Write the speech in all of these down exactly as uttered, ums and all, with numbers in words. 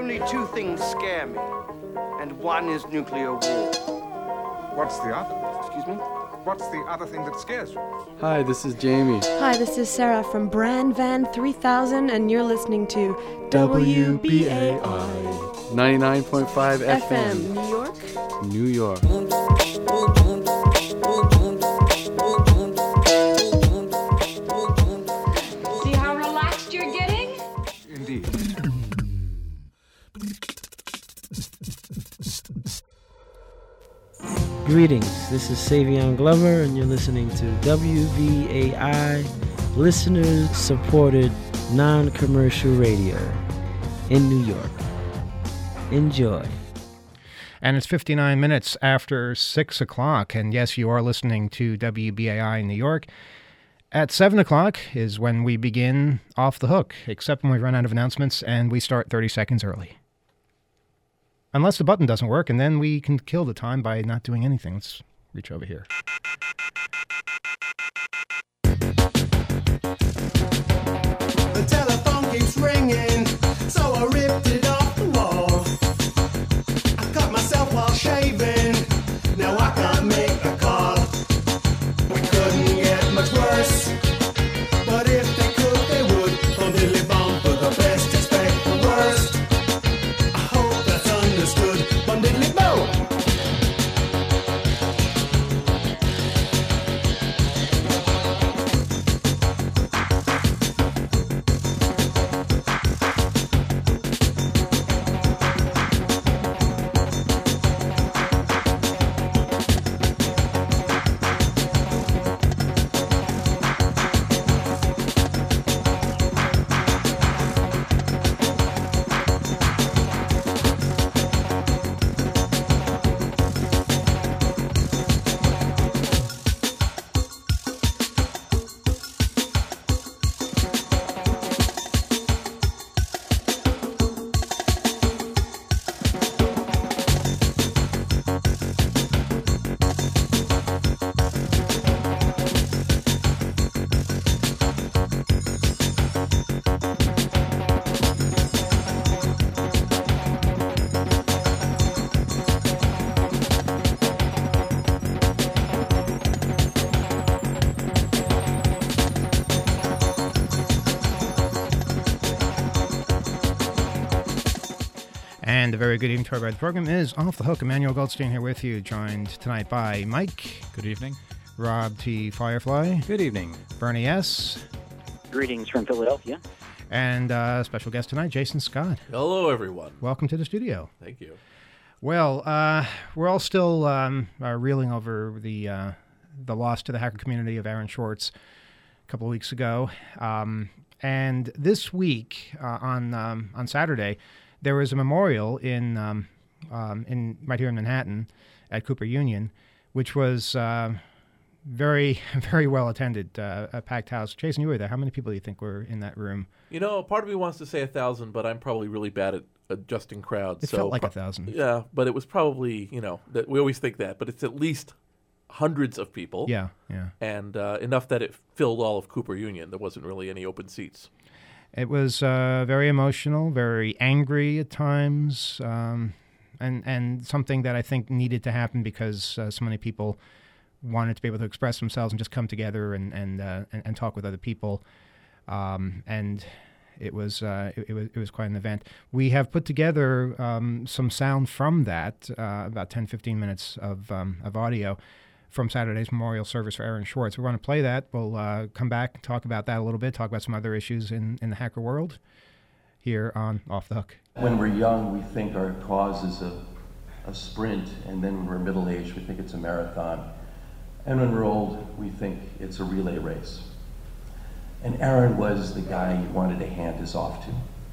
Only two things scare me, and one is nuclear war. What's the other? Excuse me? What's the other thing that scares you? Hi, this is Jamie. Hi, this is Sarah from Brand Van three thousand, and you're listening to W B A I ninety-nine point five F M, F M, New York. New York. See how relaxed you're getting? Indeed. Greetings, this is Savion Glover, and you're listening to W V A I, listener-supported, non-commercial radio in New York. Enjoy. And it's fifty-nine minutes after six o'clock, and yes, you are listening to W B A I in New York. At seven o'clock is when we begin Off the Hook, except when we run out of announcements and we start thirty seconds early. Unless the button doesn't work, and then we can kill the time by not doing anything. Let's reach over here. The telephone keeps ringing, so I ripped it off the wall. I cut myself while shaving, now I can't make a call. We couldn't get much worse, but if they could, they would. Bum diddly bum, for the best expect the worst. I hope that's understood. Bum diddly bum. And a very good evening to everybody. The program is Off the Hook. Emmanuel Goldstein here with you, joined tonight by Mike. Good evening. Rob T. Firefly. Good evening. Bernie S. Greetings from Philadelphia. And uh, special guest tonight, Jason Scott. Hello, everyone. Welcome to the studio. Thank you. Well, uh, we're all still um, uh, reeling over the uh, the loss to the hacker community of Aaron Swartz a couple of weeks ago. Um, and this week, uh, on um, on Saturday, there was a memorial in um, um, in right here in Manhattan at Cooper Union, which was uh, very, very well attended, uh, a packed house. Jason, you were there. How many people do you think were in that room? You know, part of me wants to say a thousand, but I'm probably really bad at adjusting crowds. It so felt like pro- a thousand. Yeah, but it was probably, you know, that we always think that, but it's at least hundreds of people. Yeah, yeah. And uh, enough that it filled all of Cooper Union. There wasn't really any open seats. It was uh, very emotional, very angry at times, um, and and something that I think needed to happen because uh, so many people wanted to be able to express themselves and just come together and and uh, and, and talk with other people, um, and it was uh, it, it was it was quite an event. We have put together um, some sound from that, uh, about ten, fifteen minutes of um, of audio from Saturday's memorial service for Aaron Swartz. We want to play that. We'll uh, come back and talk about that a little bit, talk about some other issues in, in the hacker world here on Off the Hook. When we're young, we think our cause is a, a sprint, and then when we're middle-aged, we think it's a marathon. And when we're old, we think it's a relay race. And Aaron was the guy you wanted to hand his off to.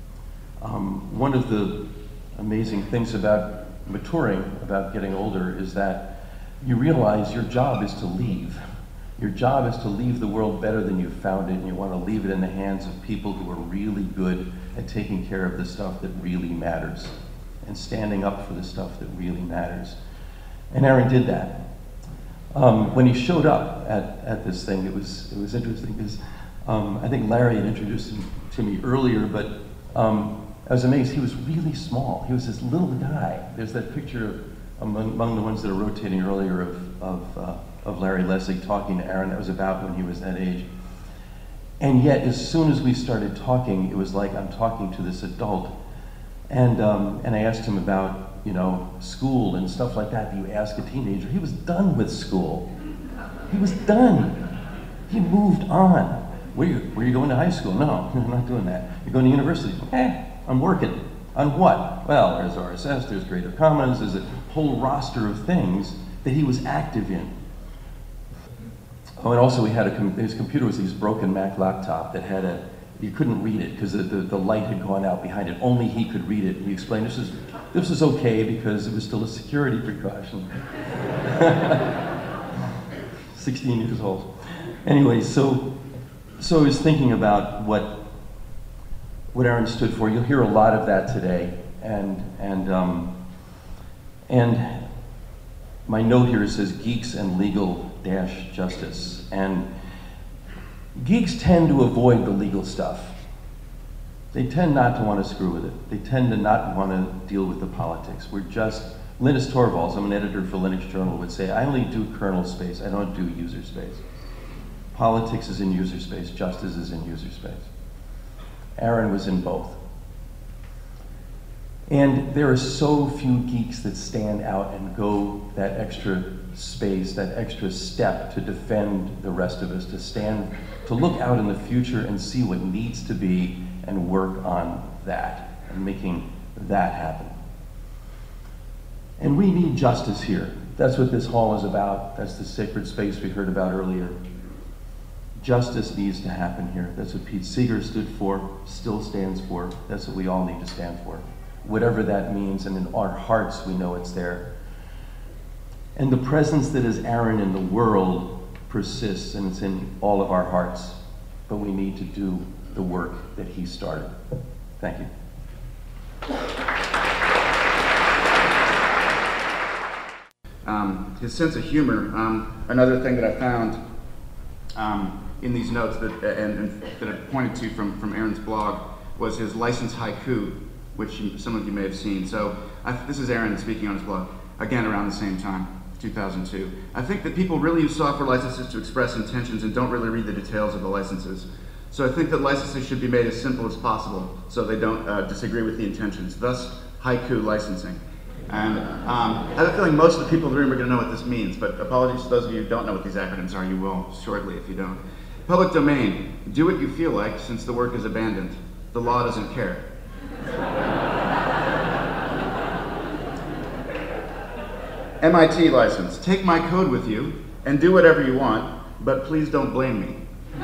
Um, one of the amazing things about maturing, about getting older, is that you realize your job is to leave. Your job is to leave the world better than you found it, and you want to leave it in the hands of people who are really good at taking care of the stuff that really matters and standing up for the stuff that really matters. And Aaron did that. Um, when he showed up at, at this thing, it was it was interesting because um, I think Larry had introduced him to me earlier, but um, I was amazed. He was really small. He was this little guy. There's that picture among, among the ones that are rotating earlier of, of, uh, of Larry Lessig talking to Aaron. That was about when he was that age. And yet, as soon as we started talking, it was like I'm talking to this adult. And, um, and I asked him about, you know, school and stuff like that. You ask a teenager. He was done with school. He was done. He moved on. Where you, where you going to high school? No, I'm not doing that. You're going to university? Eh, I'm working. On what? Well, there's R S S, there's Creative Commons, there's a whole roster of things that he was active in. Oh, and also he had a, com his computer was his broken Mac laptop that had a, you couldn't read it because the, the, the light had gone out behind it. Only he could read it. He explained this is, this is okay because it was still a security precaution. sixteen years old. Anyway, so, so I was thinking about what what Aaron stood for. You'll hear a lot of that today, and and um, and my note here says geeks and legal dash justice, and geeks tend to avoid the legal stuff. They tend not to want to screw with it. They tend to not want to deal with the politics. We're just, Linus Torvalds, I'm an editor for Linux Journal, would say, I only do kernel space, I don't do user space. Politics is in user space, justice is in user space. Aaron was in both. And there are so few geeks that stand out and go that extra space, that extra step to defend the rest of us, to stand, to look out in the future and see what needs to be and work on that and making that happen. And we need justice here. That's what this hall is about. That's the sacred space we heard about earlier. Justice needs to happen here. That's what Pete Seeger stood for, still stands for. That's what we all need to stand for. Whatever that means, and in our hearts we know it's there. And the presence that is Aaron in the world persists, and it's in all of our hearts. But we need to do the work that he started. Thank you. Um, his sense of humor, um, another thing that I found um, in these notes that, and, and that I pointed to from, from Aaron's blog was his licensed haiku, which you, some of you may have seen. So I, this is Aaron speaking on his blog, again around the same time, two thousand two. I think that people really use software licenses to express intentions and don't really read the details of the licenses. So I think that licenses should be made as simple as possible so they don't uh, disagree with the intentions, thus haiku licensing. And um, I have a feeling most of the people in the room are going to know what this means, but apologies to those of you who don't know what these acronyms are. You will shortly if you don't. Public domain, do what you feel like since the work is abandoned. The law doesn't care. M I T license, take my code with you and do whatever you want, but please don't blame me.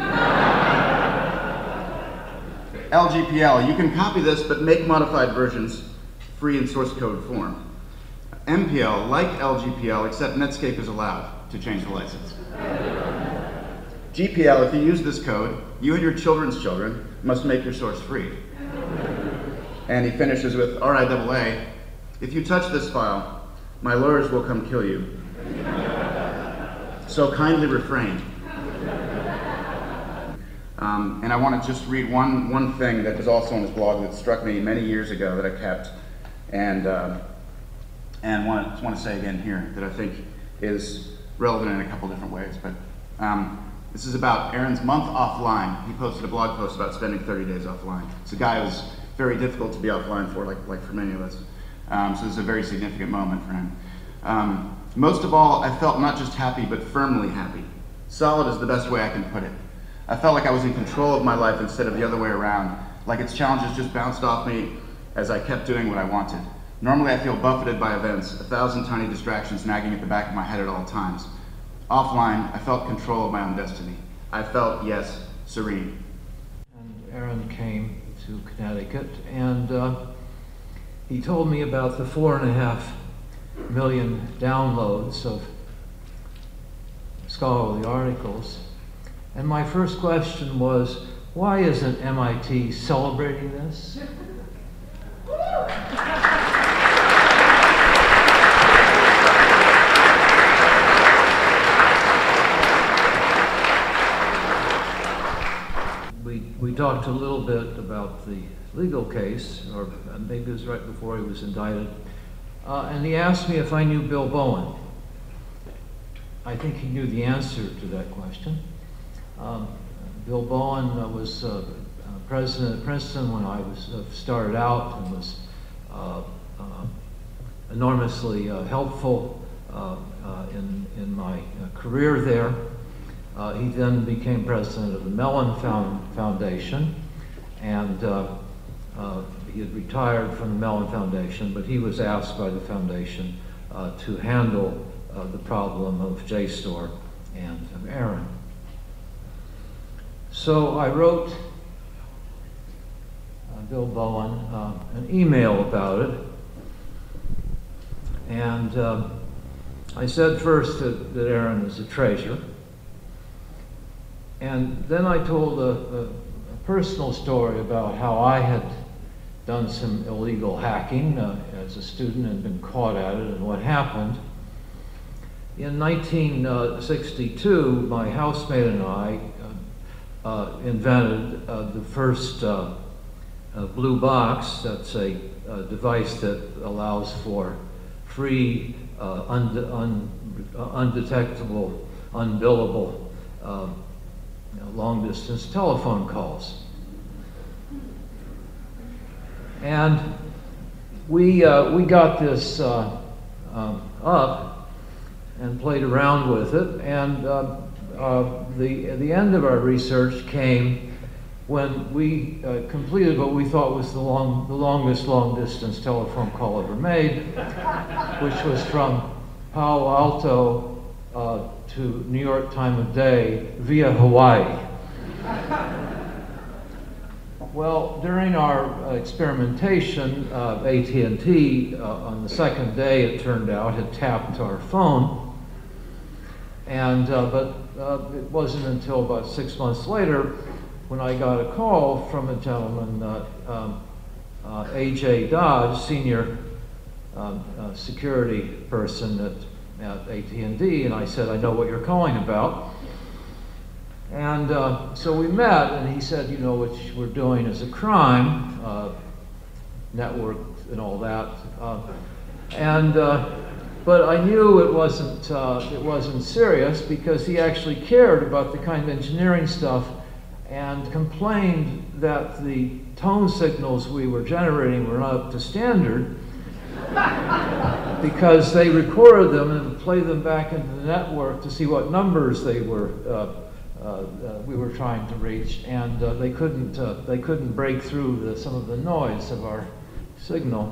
L G P L, you can copy this but make modified versions free in source code form. M P L, like L G P L, except Netscape is allowed to change the license. G P L, if you use this code, you and your children's children must make your source free. And he finishes with R I A A, if you touch this file, my lawyers will come kill you. So kindly refrain. Um, and I want to just read one, one thing that was also on his blog that struck me many years ago that I kept, and, uh, and want, just want to say again here that I think is relevant in a couple different ways. But um, this is about Aaron's month offline. He posted a blog post about spending thirty days offline. It's a guy who's very difficult to be offline for, like, like for many of us. Um, so this is a very significant moment for him. Um, most of all, I felt not just happy, but firmly happy. Solid is the best way I can put it. I felt like I was in control of my life instead of the other way around, like its challenges just bounced off me as I kept doing what I wanted. Normally I feel buffeted by events, a thousand tiny distractions nagging at the back of my head at all times. Offline, I felt control of my own destiny. I felt, yes, serene. And Aaron came to Connecticut, and uh, he told me about the four and a half million downloads of scholarly articles. And my first question was, why isn't M I T celebrating this? We, we talked a little bit about the legal case, or uh, maybe it was right before he was indicted. Uh, and he asked me if I knew Bill Bowen. I think he knew the answer to that question. Um, Bill Bowen uh, was uh, uh, president at Princeton when I was uh, started out and was uh, uh, enormously uh, helpful uh, uh, in, in my uh, career there. Uh, he then became president of the Mellon Found Foundation, and uh, uh, he had retired from the Mellon Foundation, but he was asked by the foundation uh, to handle uh, the problem of JSTOR and of Aaron. So I wrote uh, Bill Bowen uh, an email about it, and uh, I said first that, that Aaron is a treasure, and then I told a, a, a personal story about how I had done some illegal hacking uh, as a student and been caught at it and what happened. In nineteen sixty-two, my housemate and I uh, uh, invented uh, the first uh, uh, blue box. That's a, a device that allows for free, uh, und un uh, undetectable, unbillable uh, long-distance telephone calls. And we, uh, we got this uh, um, up and played around with it, and uh, uh, the, the end of our research came when we uh, completed what we thought was the, long, the longest long-distance telephone call ever made, which was from Palo Alto uh, to New York time of day via Hawaii. Well, during our uh, experimentation, uh, A T and T, uh, on the second day, it turned out, had tapped our phone. And, uh, but uh, it wasn't until about six months later when I got a call from a gentleman, uh, um, uh, A J Dodge, senior um, uh, security person at, at A T and T, and I said, I know what you're calling about. And uh, so we met, and he said, you know, what we're doing is a crime, uh, network and all that. Uh, and, uh, but I knew it wasn't, uh, it wasn't serious because he actually cared about the kind of engineering stuff and complained that the tone signals we were generating were not up to standard because they recorded them and played them back into the network to see what numbers they were uh, Uh, uh, we were trying to reach, and uh, they couldn't uh, they couldn't break through the, some of the noise of our signal.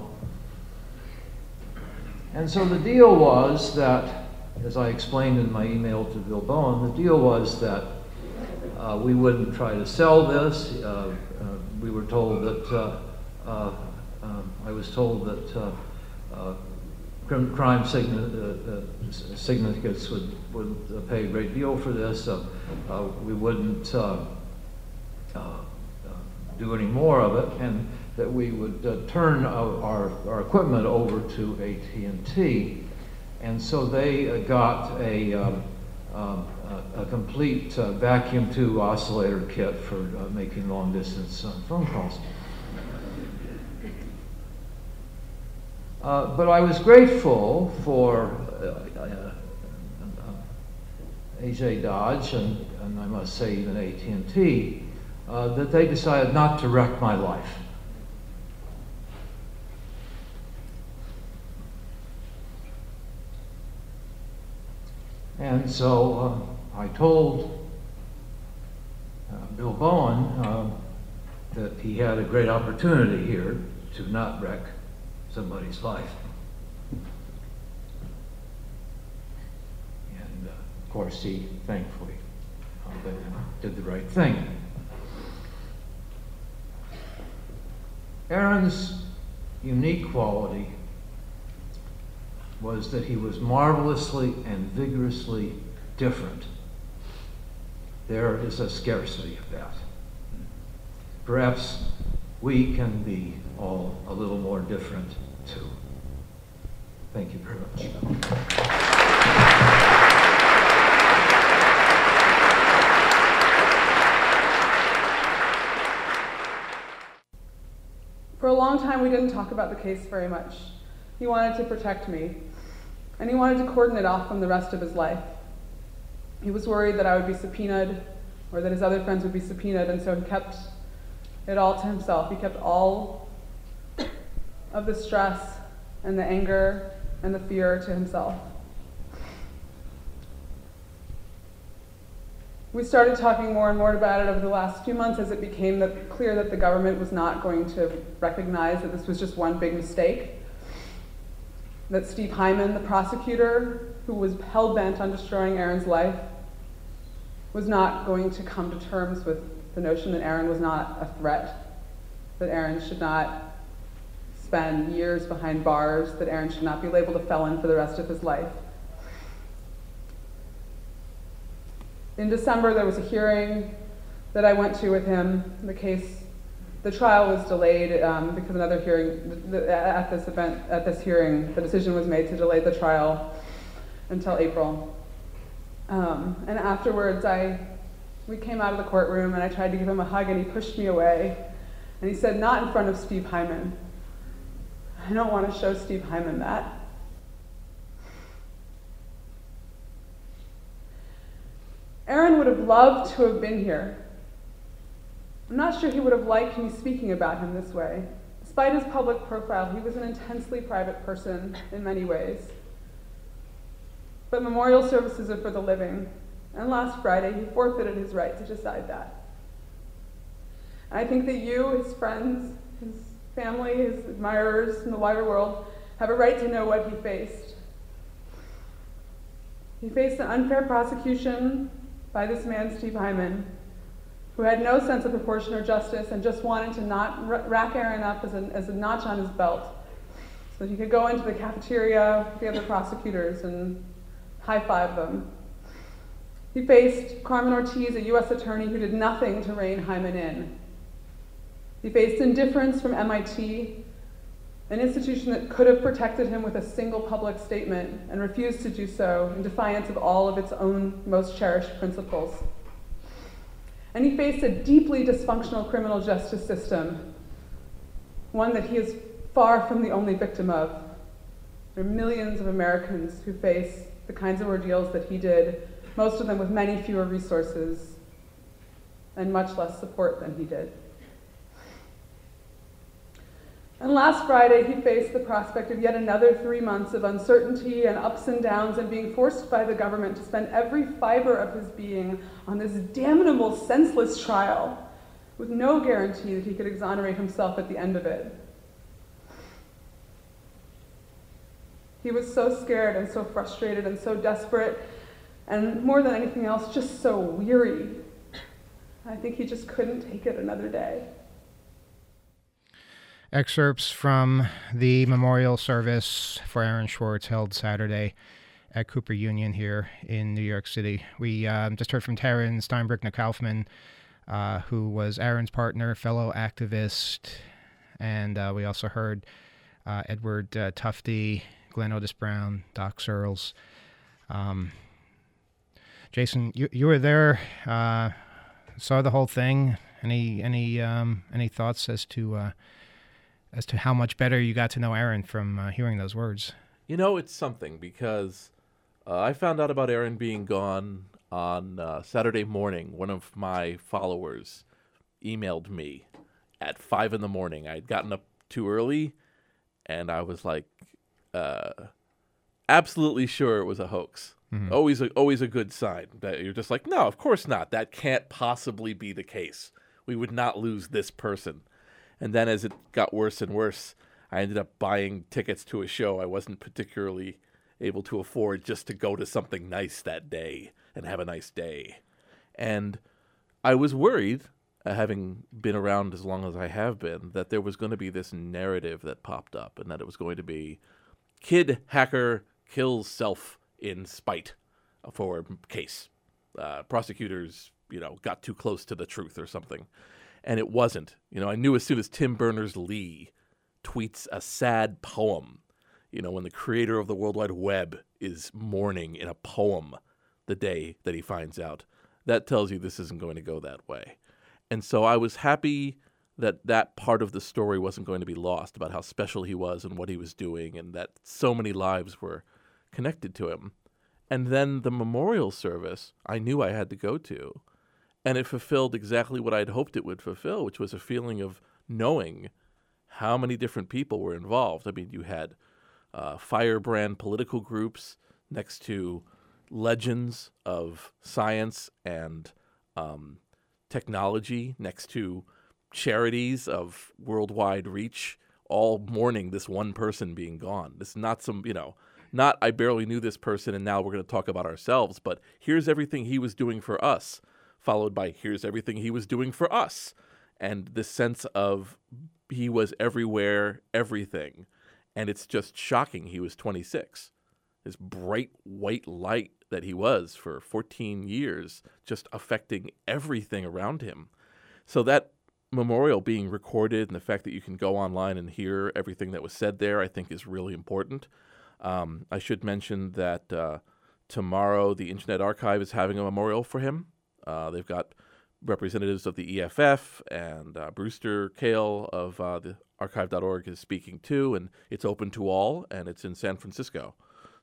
And so the deal was that, as I explained in my email to Bill Bowen, the deal was that uh, we wouldn't try to sell this. Uh, uh, we were told that uh, uh, uh, I was told that uh, uh, crime sign uh, uh, syndicates would, would uh, pay a great deal for this. Uh, uh, we wouldn't uh, uh, uh, do any more of it, and that we would uh, turn our, our, our equipment over to A T and T. And so they uh, got a, um, um, a, a complete uh, vacuum tube oscillator kit for uh, making long distance uh, phone calls. Uh, but I was grateful for uh, uh, A J Dodge and, and I must say even A T and T uh, that they decided not to wreck my life. And so uh, I told uh, Bill Bowen uh, that he had a great opportunity here to not wreck somebody's life. And uh, of course he thankfully uh, did the right thing. Aaron's unique quality was that he was marvelously and vigorously different. There is a scarcity of that. Perhaps we can be all a little more different too. Thank you very much. For a long time, we didn't talk about the case very much. He wanted to protect me, and he wanted to cordon it off from the rest of his life. He was worried that I would be subpoenaed, or that his other friends would be subpoenaed, and so he kept it all to himself. He kept all of the stress and the anger and the fear to himself. We started talking more and more about it over the last few months as it became that clear that the government was not going to recognize that this was just one big mistake, that Steve Hyman, the prosecutor, who was hell-bent on destroying Aaron's life, was not going to come to terms with the notion that Aaron was not a threat, that Aaron should not spend years behind bars, that Aaron should not be labeled a felon for the rest of his life. In December, there was a hearing that I went to with him. The case, the trial was delayed um, because another hearing, the, at this event, at this hearing, the decision was made to delay the trial until April. Um, and afterwards, I, we came out of the courtroom and I tried to give him a hug and he pushed me away. And he said, "Not in front of Steve Hyman. I don't want to show Steve Hyman that." Aaron would have loved to have been here. I'm not sure he would have liked me speaking about him this way. Despite his public profile, he was an intensely private person in many ways. But memorial services are for the living, and last Friday he forfeited his right to decide that. And I think that you, his friends, his family, his admirers in the wider world, have a right to know what he faced. He faced an unfair prosecution by this man, Steve Hyman, who had no sense of proportion or justice and just wanted to not rack Aaron up as a, as a notch on his belt so that he could go into the cafeteria with the other prosecutors and high-five them. He faced Carmen Ortiz, a U S attorney who did nothing to rein Hyman in. He faced indifference from M I T, an institution that could have protected him with a single public statement and refused to do so in defiance of all of its own most cherished principles. And he faced a deeply dysfunctional criminal justice system, one that he is far from the only victim of. There are millions of Americans who face the kinds of ordeals that he did, most of them with many fewer resources and much less support than he did. And last Friday, he faced the prospect of yet another three months of uncertainty and ups and downs and being forced by the government to spend every fiber of his being on this damnable, senseless trial with no guarantee that he could exonerate himself at the end of it. He was so scared and so frustrated and so desperate and more than anything else, just so weary. I think he just couldn't take it another day. Excerpts from the memorial service for Aaron Swartz held Saturday at Cooper Union here in New York City. We um, just heard from Taryn Steinbrück-Kaufman, uh, who was Aaron's partner, fellow activist, and uh, we also heard uh, Edward uh, Tufte, Glenn Otis Brown, Doc Searles. Um, Jason, you you were there, uh, saw the whole thing. Any any um, any thoughts as to uh, as to how much better you got to know Aaron from uh, hearing those words? You know, it's something because uh, I found out about Aaron being gone on uh, Saturday morning. One of my followers emailed me at five in the morning. I had gotten up too early, and I was like, uh, absolutely sure it was a hoax. Mm-hmm. Always, a, always a good sign that you're just like, no, of course not. That can't possibly be the case. We would not lose this person. And then as it got worse and worse, I ended up buying tickets to a show I wasn't particularly able to afford just to go to something nice that day and have a nice day. And I was worried, uh, having been around as long as I have been, that there was going to be this narrative that popped up and that it was going to be kid hacker kills self in spite for case. Uh, prosecutors, you know, got too close to the truth or something. And it wasn't. You know, I knew as soon as Tim Berners-Lee tweets a sad poem, you know, when the creator of the World Wide Web is mourning in a poem the day that he finds out, that tells you this isn't going to go that way. And so I was happy that that part of the story wasn't going to be lost, about how special he was and what he was doing, and that so many lives were connected to him. And then the memorial service I knew I had to go to, and it fulfilled exactly what I'd hoped it would fulfill, which was a feeling of knowing how many different people were involved. I mean, you had uh, firebrand political groups next to legends of science and um, technology, next to charities of worldwide reach, all mourning this one person being gone. This is not some, you know, not I barely knew this person and now we're going to talk about ourselves, but here's everything he was doing for us, followed by here's everything he was doing for us. And this sense of he was everywhere, everything. And it's just shocking. He was twenty-six. This bright white light that he was for fourteen years, just affecting everything around him. So that memorial being recorded and the fact that you can go online and hear everything that was said there, I think is really important. Um, I should mention that uh, tomorrow the Internet Archive is having a memorial for him. Uh, they've got representatives of the E F F, and uh, Brewster Kale of uh, the archive dot org is speaking too, and it's open to all, and it's in San Francisco.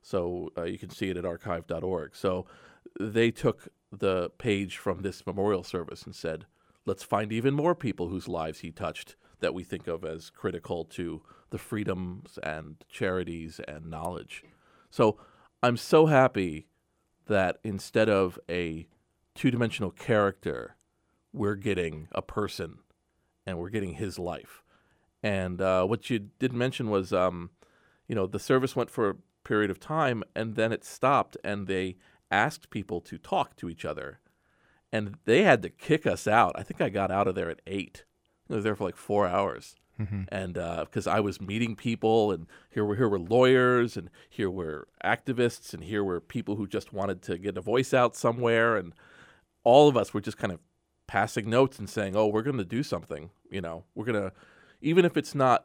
So uh, you can see it at archive dot org. So they took the page from this memorial service and said, let's find even more people whose lives he touched that we think of as critical to the freedoms and charities and knowledge. So I'm so happy that instead of a two-dimensional character, we're getting a person, and we're getting his life. And uh, what you didn't mention was, um, you know, the service went for a period of time, and then it stopped, and they asked people to talk to each other. And they had to kick us out. I think I got out of there at eight. I was there for like four hours. Mm-hmm. And because uh, I was meeting people, and here were, here were lawyers, and here were activists, and here were people who just wanted to get a voice out somewhere. And all of us were just kind of passing notes and saying, oh, we're going to do something. You know, we're going to, even if it's not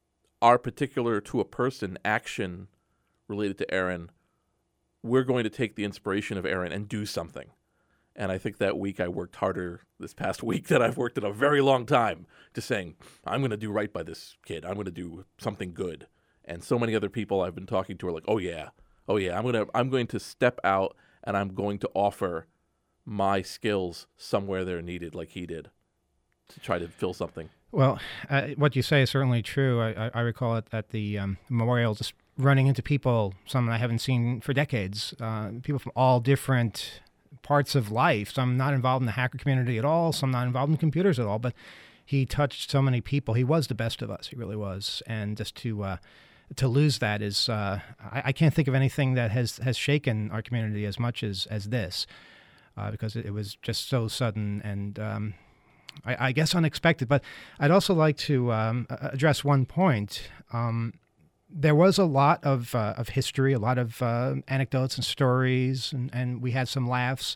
our particular to a person action related to Aaron, we're going to take the inspiration of Aaron and do something. And I think that week I worked harder this past week than I've worked in a very long time, just saying, I'm going to do right by this kid. I'm going to do something good. And so many other people I've been talking to are like, oh yeah, oh yeah, I'm going to, I'm going to step out and I'm going to offer my skills somewhere they're needed, like he did, to try to fill something. Well, uh, what you say is certainly true. I, I, I recall it at the um, memorial, just running into people, some I haven't seen for decades, uh, people from all different parts of life. Some not involved in the hacker community at all, some not involved in computers at all, but he touched so many people. He was the best of us. He really was. And just to uh, to lose that is, uh, I, I can't think of anything that has, has shaken our community as much as, as this. Uh, because it, it was just so sudden and um, I, I guess unexpected. But I'd also like to um, address one point. Um, there was a lot of uh, of history, a lot of uh, anecdotes and stories, and, and we had some laughs.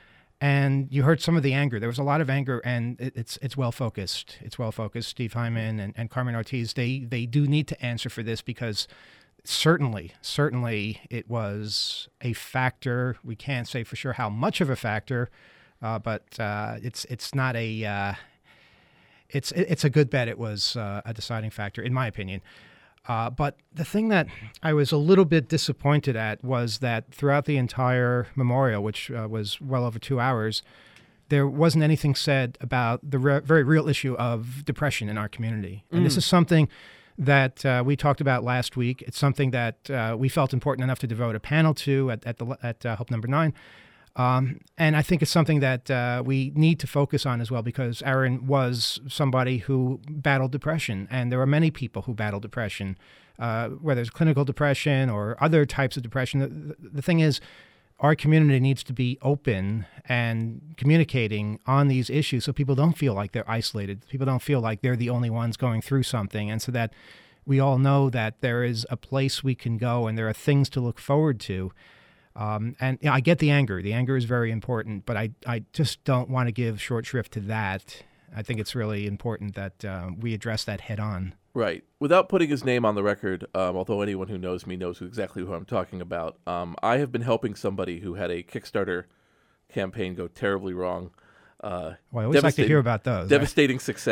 And you heard some of the anger. There was a lot of anger, and it, it's it's well focused. It's well focused. Steve Hyman and, and Carmen Ortiz, they they do need to answer for this because certainly, certainly it was a factor. We can't say for sure how much of a factor, uh, but uh, it's it's not a uh, it's it's a good bet. It was uh, a deciding factor, in my opinion. Uh, but the thing that I was a little bit disappointed at was that throughout the entire memorial, which uh, was well over two hours, there wasn't anything said about the re- very real issue of depression in our community. And mm. this is something that uh, we talked about last week. It's something that uh, we felt important enough to devote a panel to at, at, the, at uh, Hope Number Nine. Um, and I think it's something that uh, we need to focus on as well, because Aaron was somebody who battled depression, and there are many people who battle depression, uh, whether it's clinical depression or other types of depression. The, the thing is, our community needs to be open and communicating on these issues so people don't feel like they're isolated. People don't feel like they're the only ones going through something, and so that we all know that there is a place we can go and there are things to look forward to. Um, and you know, I get the anger. The anger is very important, but I, I just don't want to give short shrift to that. I think it's really important that uh, we address that head on. Right. Without putting his name on the record, um, although anyone who knows me knows exactly who I'm talking about, um, I have been helping somebody who had a Kickstarter campaign go terribly wrong. Uh, well, I always like to hear about those. Devastating right? success.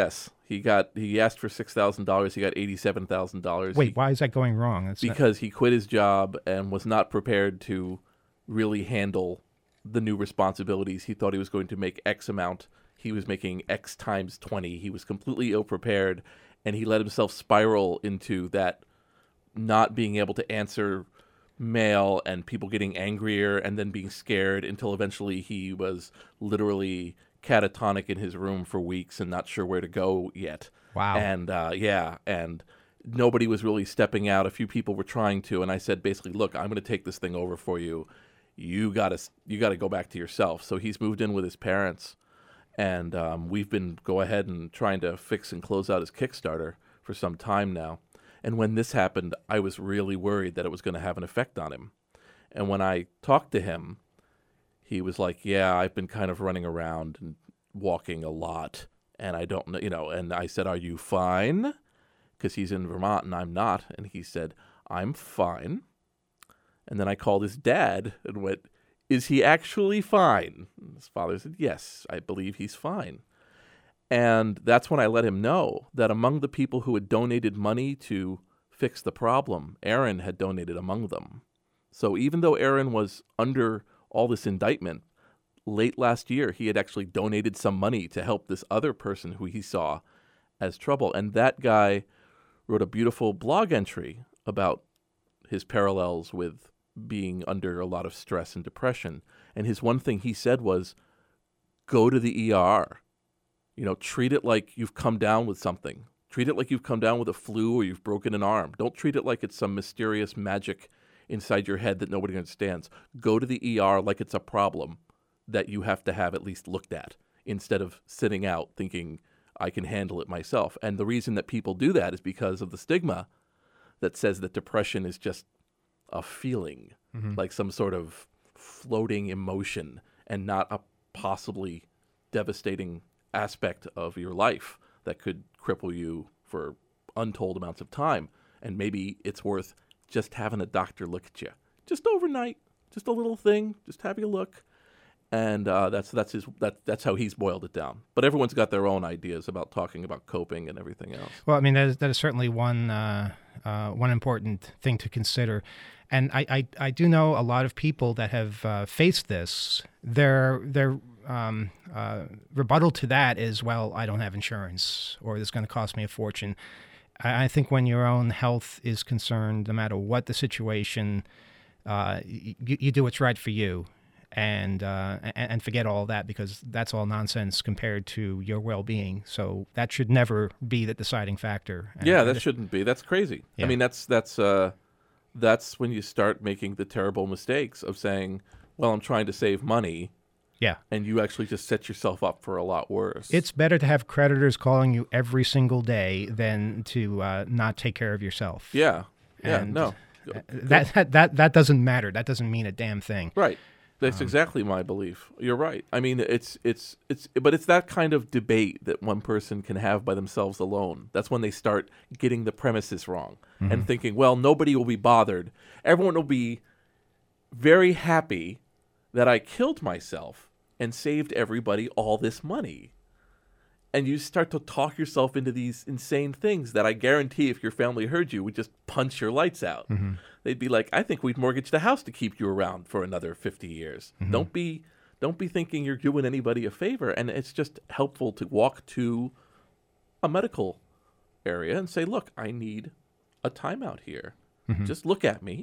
He got he asked for six thousand dollars. He got eighty-seven thousand dollars. Wait, he, why is that going wrong? That's because not... he quit his job and was not prepared to really handle the new responsibilities. He thought he was going to make X amount. He was making X times twenty. He was completely ill-prepared, and he let himself spiral into that not being able to answer mail and people getting angrier and then being scared until eventually he was literally catatonic in his room for weeks and not sure where to go yet. Wow. And uh, yeah, and nobody was really stepping out. A few people were trying to, and I said basically, look, I'm going to take this thing over for you. You got to you got to go back to yourself. So he's moved in with his parents, and um, we've been go ahead and trying to fix and close out his Kickstarter for some time now. And when this happened, I was really worried that it was going to have an effect on him. And when I talked to him, he was like, yeah, I've been kind of running around and walking a lot, and I don't know, you know, and I said, are you fine? Because he's in Vermont and I'm not. And he said, I'm fine. And then I called his dad and went, is he actually fine? And his father said, yes, I believe he's fine. And that's when I let him know that among the people who had donated money to fix the problem, Aaron had donated among them. So even though Aaron was under all this indictment, late last year he had actually donated some money to help this other person who he saw as trouble. And that guy wrote a beautiful blog entry about his parallels with being under a lot of stress and depression. And his one thing he said was, go to the E R. You know, treat it like you've come down with something. Treat it like you've come down with a flu or you've broken an arm. Don't treat it like it's some mysterious magic inside your head that nobody understands. Go to the E R like it's a problem that you have to have at least looked at, instead of sitting out thinking, I can handle it myself. And the reason that people do that is because of the stigma that says that depression is just a feeling, mm-hmm. like some sort of floating emotion and not a possibly devastating aspect of your life that could cripple you for untold amounts of time. And maybe it's worth just having a doctor look at you, just overnight, just a little thing, just having a look. And uh, that's that's his that that's how he's boiled it down. But everyone's got their own ideas about talking about coping and everything else. Well, I mean, that is, that is certainly one uh, uh, one important thing to consider. And I, I, I do know a lot of people that have uh, faced this. Their their um, uh, rebuttal to that is, well, I don't have insurance, or it's going to cost me a fortune. I, I think when your own health is concerned, no matter what the situation, uh, you, you do what's right for you. And, uh, and and forget all that, because that's all nonsense compared to your well-being. So that should never be the deciding factor. And yeah, that shouldn't be. That's crazy. Yeah. I mean, that's that's uh, that's when you start making the terrible mistakes of saying, "Well, I'm trying to save money." Yeah, and you actually just set yourself up for a lot worse. It's better to have creditors calling you every single day than to uh, not take care of yourself. Yeah, yeah, and no, that, that that that doesn't matter. That doesn't mean a damn thing. Right. That's um, exactly my belief. You're right. I mean, it's it's it's, but it's that kind of debate that one person can have by themselves alone. That's when they start getting the premises wrong mm-hmm. and thinking, well, nobody will be bothered. Everyone will be very happy that I killed myself and saved everybody all this money. And you start to talk yourself into these insane things that I guarantee if your family heard you would just punch your lights out. Mm-hmm. They'd be like, I think we'd mortgage the house to keep you around for another fifty years. Mm-hmm. Don't be don't be thinking you're doing anybody a favor. And it's just helpful to walk to a medical area and say, look, I need a timeout here. Mm-hmm. Just look at me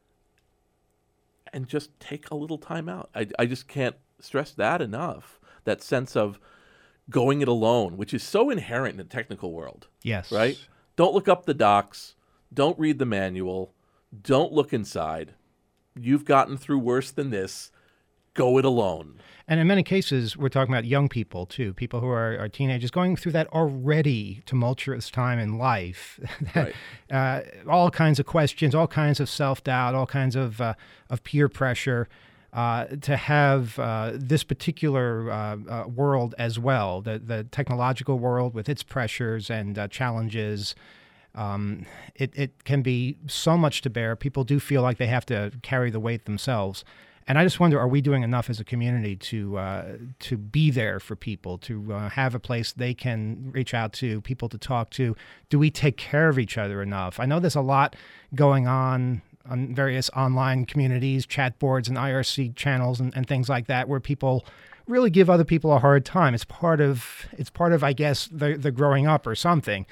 and just take a little time out. I, I just can't stress that enough, that sense of going it alone, which is so inherent in the technical world. Yes. Right? Don't look up the docs. Don't read the manual. Don't look inside. You've gotten through worse than this. Go it alone. And in many cases, we're talking about young people, too, people who are, are teenagers going through that already tumultuous time in life. Right. uh, all kinds of questions, all kinds of self-doubt, all kinds of, uh, of peer pressure. Uh, to have uh, this particular uh, uh, world as well, the, the technological world with its pressures and uh, challenges, um, it, it can be so much to bear. People do feel like they have to carry the weight themselves. And I just wonder, are we doing enough as a community to uh, to be there for people, to uh, have a place they can reach out to, people to talk to? Do we take care of each other enough? I know there's a lot going on on various online communities, chat boards and I R C channels and, and things like that, where people really give other people a hard time. It's part of, it's part of I guess, the, the growing up or something.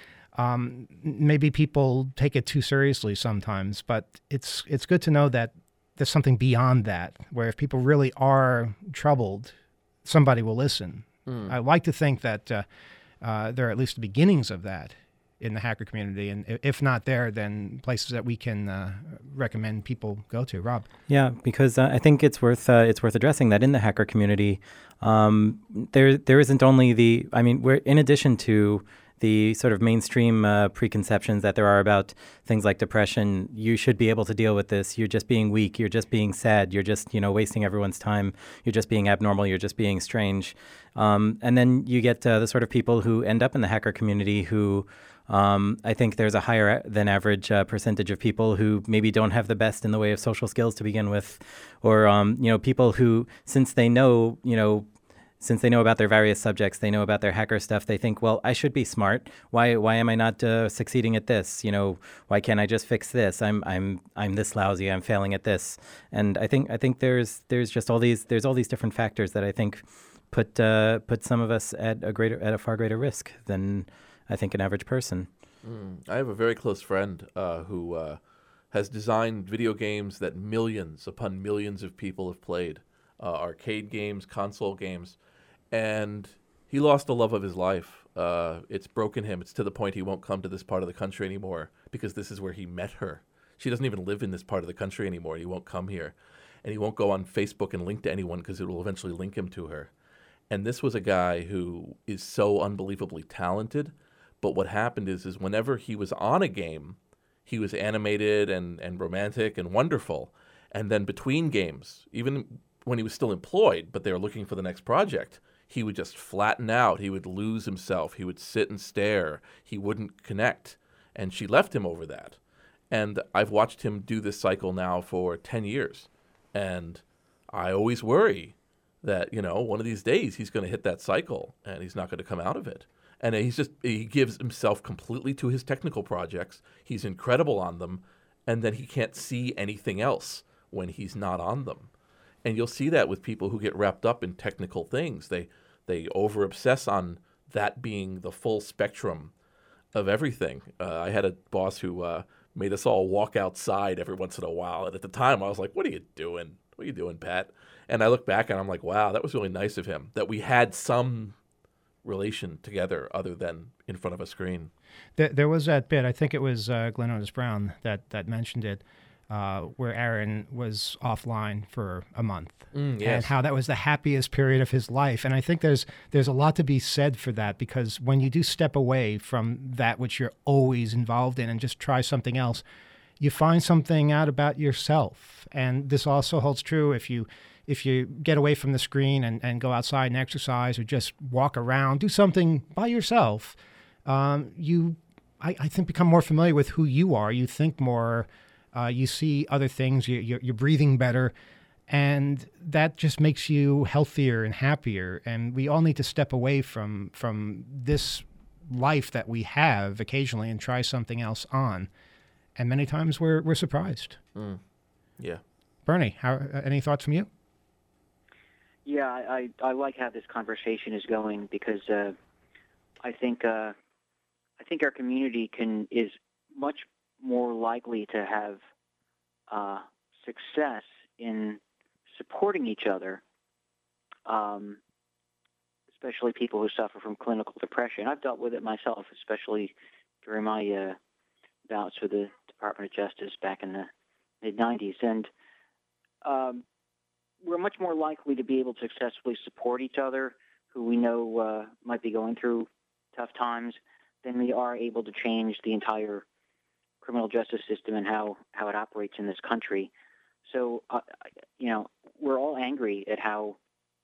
Um, maybe people take it too seriously sometimes, but it's it's good to know that there's something beyond that, where if people really are troubled, somebody will listen. Mm. I like to think that uh, uh, there are at least the beginnings of that in the hacker community, and if not there, then places that we can uh, recommend people go to. Rob? Yeah, because uh, I think it's worth uh, it's worth addressing that in the hacker community, um, there there isn't only the, I mean, we're in addition to the sort of mainstream uh, preconceptions that there are about things like depression. You should be able to deal with this. You're just being weak. You're just being sad. You're just, you know, wasting everyone's time. You're just being abnormal. You're just being strange. Um, and then you get uh, the sort of people who end up in the hacker community who um, I think there's a higher than average uh, percentage of people who maybe don't have the best in the way of social skills to begin with, or, um, you know, people who, since they know, you know, Since they know about their various subjects, they know about their hacker stuff, they think, well, I should be smart. Why why am I not uh, succeeding at this? You know, why can't I just fix this? I'm I'm I'm this lousy. I'm failing at this. And I think I think there's there's just all these there's all these different factors that I think put uh, put some of us at a greater at a far greater risk than I think an average person. Mm. I have a very close friend uh, who uh, has designed video games that millions upon millions of people have played, uh, arcade games, console games. And he lost the love of his life. Uh, it's broken him. It's to the point he won't come to this part of the country anymore because this is where he met her. She doesn't even live in this part of the country anymore. He won't come here. And he won't go on Facebook and link to anyone because it will eventually link him to her. And this was a guy who is so unbelievably talented. But what happened is, is whenever he was on a game, he was animated and, and romantic and wonderful. And then between games, even when he was still employed, but they were looking for the next project, he would just flatten out. He would lose himself. He would sit and stare. He wouldn't connect. And she left him over that. And I've watched him do this cycle now for ten years. And I always worry that, you know, one of these days he's going to hit that cycle and he's not going to come out of it. And he's just, he gives himself completely to his technical projects. He's incredible on them. And then he can't see anything else when he's not on them. And you'll see that with people who get wrapped up in technical things. They they over-obsess on that being the full spectrum of everything. Uh, I had a boss who uh, made us all walk outside every once in a while. And at the time, I was like, what are you doing? What are you doing, Pat? And I look back and I'm like, wow, that was really nice of him, that we had some relation together other than in front of a screen. There, there was that bit, I think it was uh, Glenn Otis Brown that, that mentioned it, Uh, where Aaron was offline for a month, mm, yes. and how that was the happiest period of his life. And I think there's there's a lot to be said for that, because when you do step away from that which you're always involved in and just try something else, you find something out about yourself. And this also holds true if you if you get away from the screen and, and go outside and exercise or just walk around, do something by yourself. Um, you, I, I think, become more familiar with who you are. You think more. Uh, you see other things, you, you're, you're breathing better, and that just makes you healthier and happier. And we all need to step away from from this life that we have occasionally and try something else on. And many times we're we're surprised. Mm. Yeah. Bernie, how, uh, any thoughts from you? Yeah, I, I, I like how this conversation is going, because uh, I think uh, I think our community can is much more likely to have uh, success in supporting each other, um, especially people who suffer from clinical depression. I've dealt with it myself, especially during my uh, bouts with the Department of Justice back in the mid nineties. And um, we're much more likely to be able to successfully support each other who we know uh, might be going through tough times than we are able to change the entire criminal justice system and how, how it operates in this country. So, uh, you know, we're all angry at how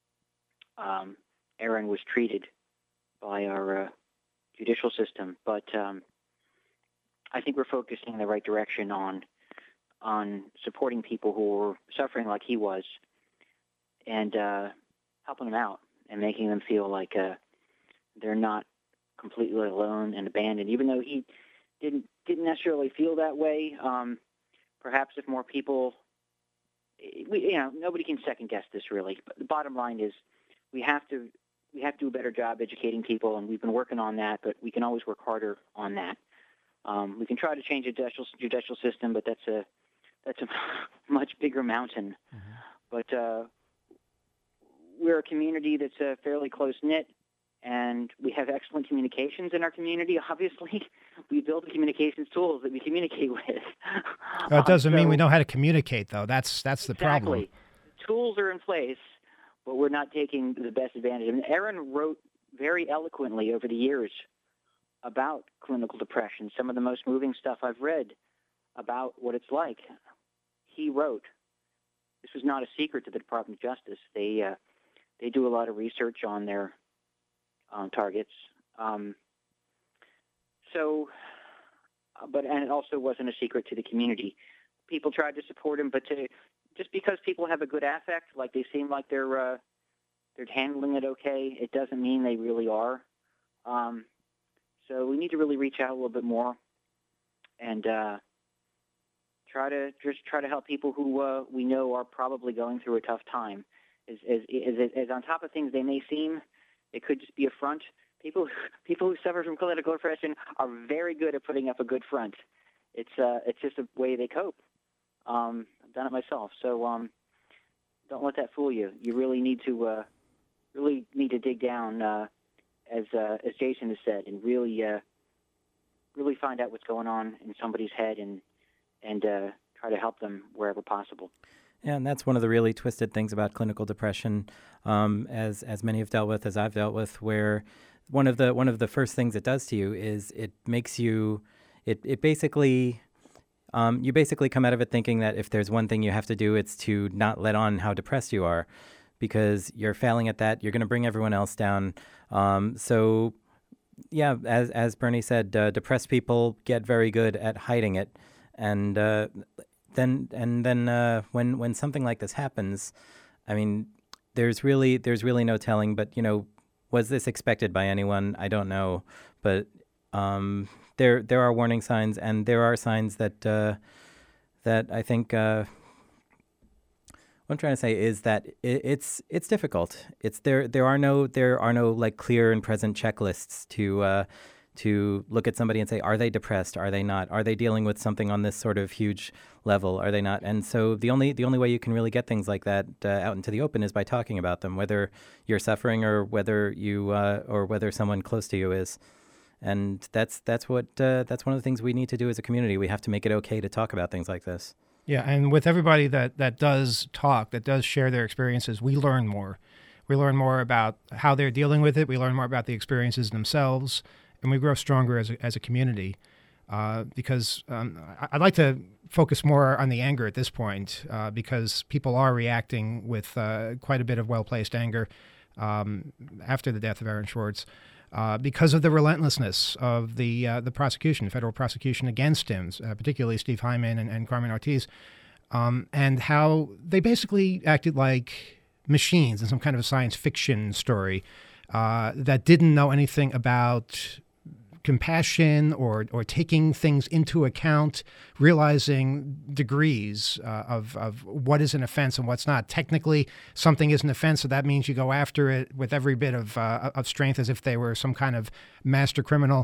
um, Aaron was treated by our uh, judicial system, but um, I think we're focusing in the right direction on on supporting people who were suffering like he was, and uh, helping them out and making them feel like uh, they're not completely alone and abandoned, even though he didn't didn't necessarily feel that way. Um, perhaps if more people, we, you know, nobody can second guess this really. But the bottom line is, we have to we have to do a better job educating people, and we've been working on that. But we can always work harder on that. Um, we can try to change the judicial judicial system, but that's a that's a much bigger mountain. Mm-hmm. But uh, we're a community that's uh, fairly close knit. And we have excellent communications in our community. Obviously, we build the communications tools that we communicate with. Well, it doesn't um, so, mean we know how to communicate, though. That's that's the exactly. problem. Tools are in place, but we're not taking the best advantage. I mean, Aaron wrote very eloquently over the years about clinical depression. Some of the most moving stuff I've read about what it's like. He wrote. This was not a secret to the Department of Justice. They uh, they do a lot of research on their on targets. Um, so, uh, but, and it also wasn't a secret to the community. People tried to support him, but to, just because people have a good affect, like they seem like they're, uh, they're handling it okay, it doesn't mean they really are. Um, so we need to really reach out a little bit more and, uh, try to just try to help people who, uh, we know are probably going through a tough time. As, as, as, as on top of things they may seem, it could just be a front. People, people who suffer from clinical depression are very good at putting up a good front. It's, uh, it's just a way they cope. Um, I've done it myself, so um, don't let that fool you. You really need to, uh, really need to dig down, uh, as uh, as Jason has said, and really, uh, really find out what's going on in somebody's head, and and uh, try to help them wherever possible. Yeah, and that's one of the really twisted things about clinical depression, um, as as many have dealt with, as I've dealt with, where one of the one of the first things it does to you is it makes you, it it basically, um, you basically come out of it thinking that if there's one thing you have to do, it's to not let on how depressed you are, because you're failing at that, you're going to bring everyone else down. Um, so, yeah, as as Bernie said, uh, depressed people get very good at hiding it, and. Uh, Then and then uh, when when something like this happens, I mean, there's really there's really no telling. But you know, was this expected by anyone? I don't know. But um, there there are warning signs, and there are signs that uh, that I think uh, what I'm trying to say is that it, it's it's difficult. It's there there are no there are no like clear and present checklists to. Uh, to look at somebody and say, are they depressed? Are they not? Are they dealing with something on this sort of huge level? Are they not? And so the only the only way you can really get things like that uh, out into the open is by talking about them, whether you're suffering or whether you uh, or whether someone close to you is. And that's that's what uh, that's one of the things we need to do as a community. We have to make it okay to talk about things like this. Yeah, and with everybody that, that does talk, that does share their experiences, we learn more. We learn more about how they're dealing with it. We learn more about the experiences themselves. And we grow stronger as a, as a community, uh, because um, I, I'd like to focus more on the anger at this point, uh, because people are reacting with uh, quite a bit of well-placed anger um, after the death of Aaron Swartz, uh, because of the relentlessness of the uh, the prosecution, the federal prosecution against him, uh, particularly Steve Hyman and, and Carmen Ortiz, um, and how they basically acted like machines in some kind of a science fiction story uh, that didn't know anything about compassion or or taking things into account, realizing degrees uh, of, of what is an offense and what's not. Technically, something is an offense, so that means you go after it with every bit of uh, of strength as if they were some kind of master criminal.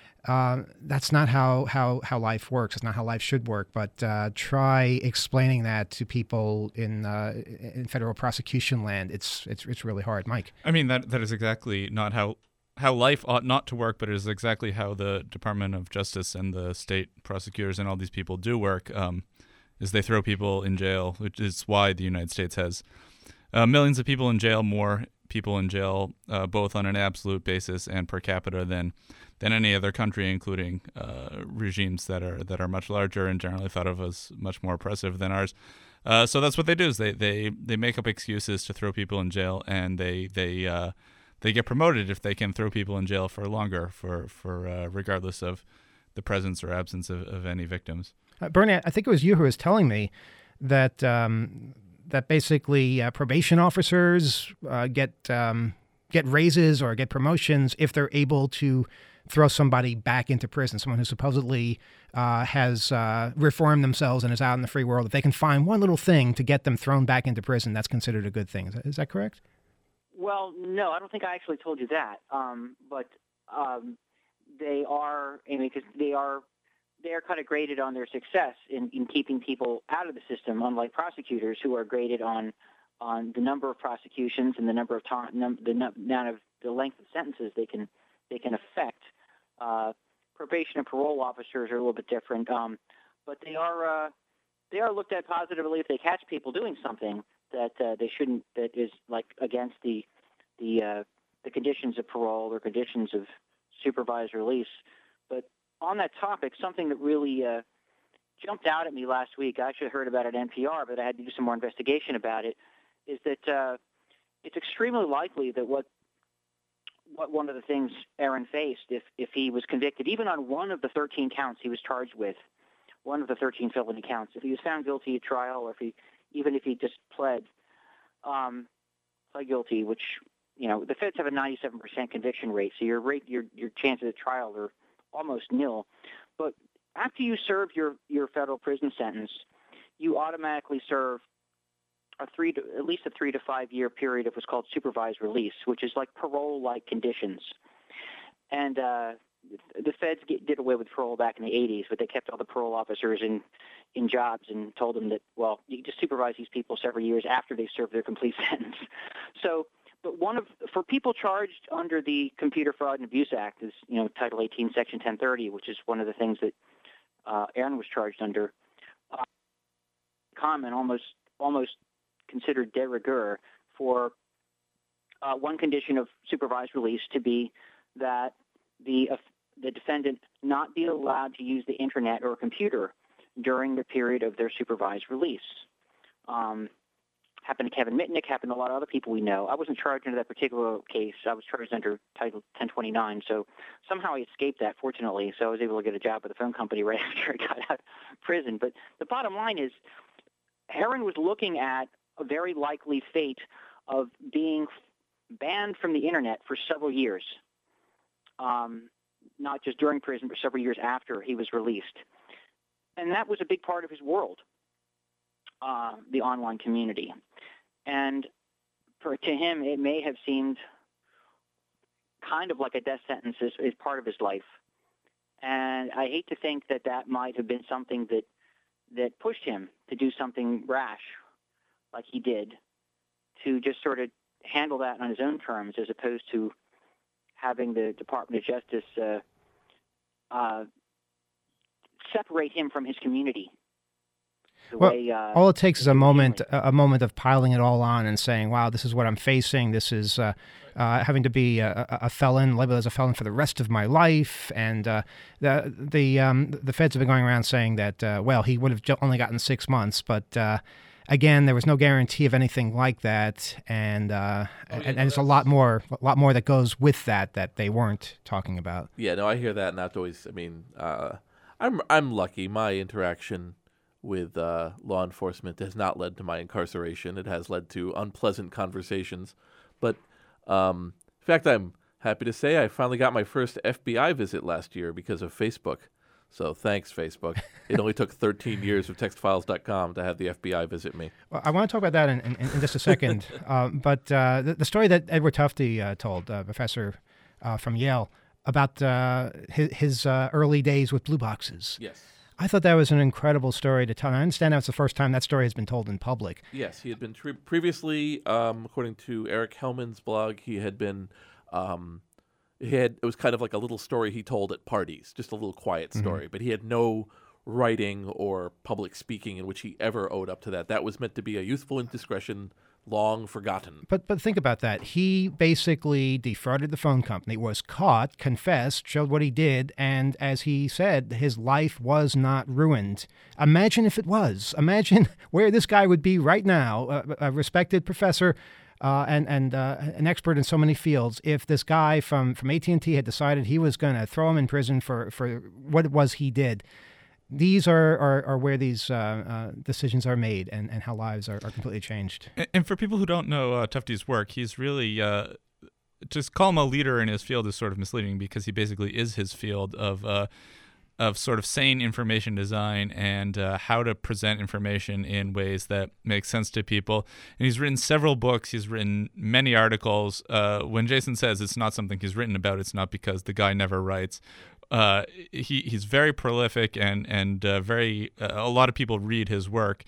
Uh, that's not how, how, how life works. It's not how life should work. But uh, try explaining that to people in uh, in federal prosecution land. It's it's it's really hard, Mike. I mean, that that is exactly not how. how life ought not to work, but it is exactly how the Department of Justice and the state prosecutors and all these people do work, um, is they throw people in jail, which is why the United States has uh, millions of people in jail, more people in jail, uh, both on an absolute basis and per capita than than any other country, including uh, regimes that are that are much larger and generally thought of as much more oppressive than ours. Uh, so that's what they do, is they, they, they make up excuses to throw people in jail, and they they uh, They get promoted if they can throw people in jail for longer, for for uh, regardless of the presence or absence of, of any victims. Uh, Bernie, I think it was you who was telling me that um, that basically uh, probation officers uh, get um, get raises or get promotions if they're able to throw somebody back into prison, someone who supposedly uh, has uh, reformed themselves and is out in the free world. If they can find one little thing to get them thrown back into prison, that's considered a good thing. Is that, is that correct? Well, no, I don't think I actually told you that. Um, but um, they are, I mean, because they are, they are kind of graded on their success in, in keeping people out of the system, unlike prosecutors who are graded on on the number of prosecutions and the number of time, num- the num- amount of the length of sentences they can they can affect. Uh, probation and parole officers are a little bit different, um, but they are uh, they are looked at positively if they catch people doing something that uh, they shouldn't, that is like against the the uh, the conditions of parole or conditions of supervised release. But on that topic, something that really uh, jumped out at me last week, I actually heard about it at N P R, but I had to do some more investigation about it, is that uh, it's extremely likely that what what one of the things Aaron faced if, if he was convicted, even on one of the thirteen counts he was charged with, one of the thirteen felony counts, if he was found guilty at trial, or if he, even if he just pled, um, pled guilty, which, you know, the feds have a ninety-seven percent conviction rate, so your rate, your your chances at trial are almost nil. But after you serve your, your federal prison sentence, you automatically serve a three to, at least a three to five year period of what's called supervised release, which is like parole-like conditions. And uh, the feds get, did away with parole back in the eighties, but they kept all the parole officers in in jobs and told them that, well, you just supervise these people several years after they serve their complete sentence. So, but one of for people charged under the Computer Fraud and Abuse Act, is you know Title eighteen, Section ten thirty, which is one of the things that uh, Aaron was charged under. Uh, common, almost almost. considered de rigueur for uh, one condition of supervised release to be that the uh, the defendant not be allowed to use the internet or a computer during the period of their supervised release. Um, happened to Kevin Mitnick, happened to a lot of other people we know. I wasn't charged under that particular case. I was charged under Title ten twenty-nine, so somehow I escaped that, fortunately, so I was able to get a job with a phone company right after I got out of prison. But the bottom line is, Aaron was looking at a very likely fate of being banned from the internet for several years, um, not just during prison, but several years after he was released. And that was a big part of his world, uh, the online community. And for, to him, it may have seemed kind of like a death sentence as, as part of his life. And I hate to think that that might have been something that, that pushed him to do something rash like he did, to just sort of handle that on his own terms, as opposed to having the Department of Justice uh, uh, separate him from his community. The Well, way, uh, all it takes is a moment, a a moment of piling it all on and saying, "Wow, this is what I'm facing. This is uh, uh, having to be a, a a felon, labeled as a felon for the rest of my life." And uh, the the um, the feds have been going around saying that, uh, well, he would have ju- only gotten six months, but uh, again, there was no guarantee of anything like that, and uh, Oh, yeah, and, no, and there's a lot more, a lot more that goes with that that they weren't talking about. Yeah, no, I hear that, and that's always. I mean, uh, I'm I'm lucky. My interaction with uh, law enforcement has not led to my incarceration. It has led to unpleasant conversations. But um, in fact, I'm happy to say I finally got my first F B I visit last year because of Facebook. So thanks, Facebook. It only took thirteen years of text files dot com to have the F B I visit me. Well, I want to talk about that in, in, in just a second. um, but uh, the, the story that Edward Tufte uh, told, uh, professor uh, from Yale, about uh, his, his uh, early days with blue boxes. Yes. I thought that was an incredible story to tell. And I understand that's the first time that story has been told in public. Yes, he had been tre- previously, um, according to Eric Hellman's blog, he had been, um, he had it was kind of like a little story he told at parties, just a little quiet story. Mhm. But he had no writing or public speaking in which he ever owed up to that. That was meant to be a youthful indiscretion, long forgotten. But but think about that. He basically defrauded the phone company, was caught, confessed, showed what he did, and as he said, his life was not ruined. Imagine if it was. Imagine where this guy would be right now, a, a respected professor uh, and and uh, an expert in so many fields. If this guy from, from A T and T had decided he was going to throw him in prison for, for what it was he did, these are, are, are where these uh, uh, decisions are made and, and how lives are, are completely changed. And, and for people who don't know uh, Tufte's work, he's really uh, just call him a leader in his field is sort of misleading because he basically is his field of uh, of sort of sane information design and uh, how to present information in ways that make sense to people. And he's written several books. He's written many articles. Uh, when Jason says it's not something he's written about, it's not because the guy never writes. Uh, he he's very prolific and and uh, very uh, a lot of people read his work.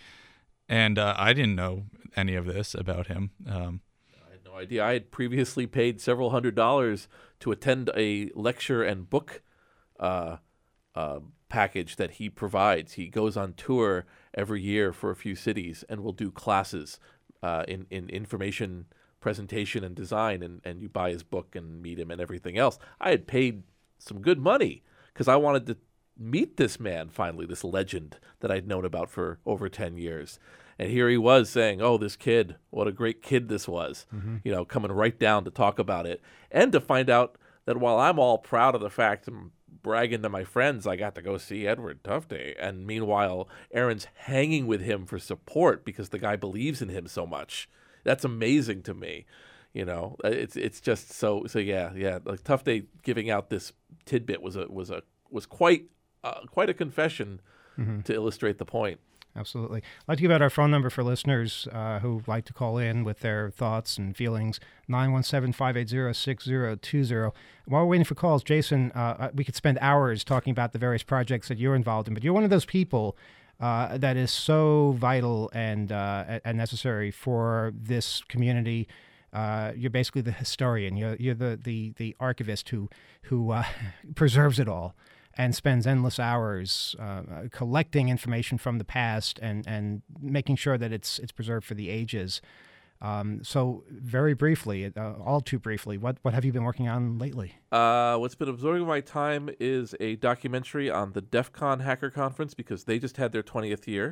And uh, I didn't know any of this about him. Um, I had no idea. I had previously paid several hundred dollars to attend a lecture and book uh Uh, package that he provides. He goes on tour every year for a few cities and will do classes uh, in, in information presentation and design, and, and you buy his book and meet him and everything else. I had paid some good money because I wanted to meet this man finally, this legend that I'd known about for over ten years. And here he was saying, oh, this kid, what a great kid this was, Mm-hmm. you know, coming right down to talk about it and to find out that while I'm all proud of the fact and bragging to my friends I got to go see Edward Tufte, and meanwhile Aaron's hanging with him for support because the guy believes in him so much. That's amazing to me. You know, it's it's just so so yeah yeah. Like Tufte giving out this tidbit was a was a was quite uh, quite a confession Mm-hmm. to illustrate the point. Absolutely. I'd like to give out our phone number for listeners uh, who like to call in with their thoughts and feelings, nine one seven, five eight zero, six zero two zero. While we're waiting for calls, Jason, uh, we could spend hours talking about the various projects that you're involved in, but you're one of those people uh, that is so vital and, uh, and necessary for this community. Uh, you're basically the historian. You're, you're the, the, the archivist who, who uh, preserves it all and spends endless hours uh, collecting information from the past and, and making sure that it's it's preserved for the ages. Um, so very briefly, uh, all too briefly, what, what have you been working on lately? Uh, what's been absorbing my time is a documentary on the DEF CON Hacker Conference because they just had their twentieth year.